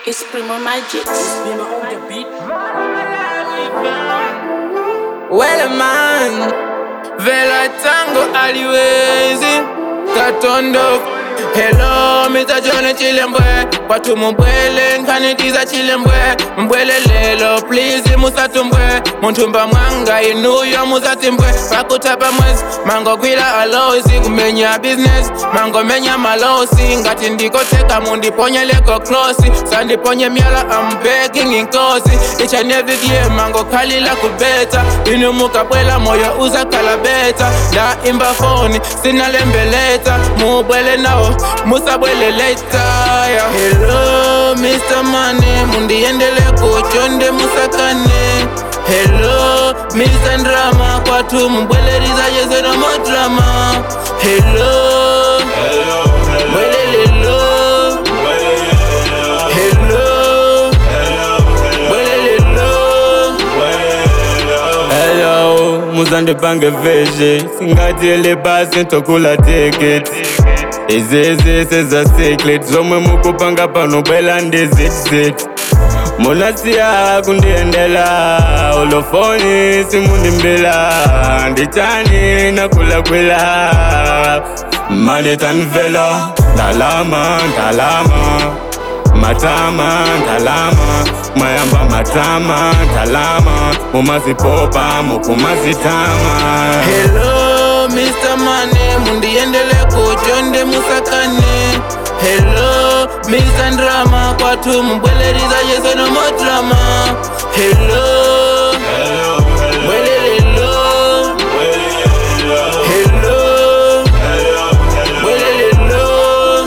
It's Primo Magic. It's Primo on the beat. Well man, vela tango aliwezi Katondo. Hello, Mr. Johnny Chilembwe. Watu mbwele, nkanitiza Chilembwe. Mbwele lelo, please musatumbwe. Muntumba mwanga, inuyo musatimbwe. Pakutapa mwezi, mango kwila alosi. Kumenya business, mango menya malosi. Ngati ndiko teka mundi ponye leko close. Sandi ponye miala, I'm begging in kosi. Each and every year, mango kalila kubeta. Inumuka bwela, moyo uza kalabeta. Da imba phone, sina lembeleta. Mubwele nao musabwele later, yeah. Hello, Mr. Money, mundi endele kuchonde musakane. Hello, Mr. Drama, kwa tu mbwele riza jeze no mo drama. Hello, mwele lelo. Hello, mwele lelo. Hello, muzande pange veje. Singati ele basi ntokula ticket. Izezi seza secret. Zomwe mukupanga pano bela ndizit. Munasiya kundiendela. Olofoni simundimbela. Ndichani nakula kwila. Mane tanvela. Dalama, dalama. Matama, dalama. Mayamba matama, dalama. Mumazipopa, mukumazitama. Hello, Mr. Money, mundi endele kuchonde musakane. Hello, Mr. Drama, kwa tu mbwele riza jeze no mo drama. Hello, mwele lelo. Hello, mwele lelo.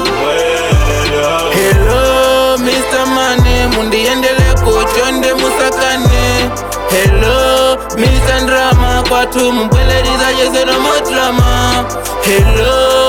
Hello, Mr. Money, mundi endele kuchonde musakane. Hello, Mr. Drama, kwa tu mbwele riza jeze no mo drama. Hello.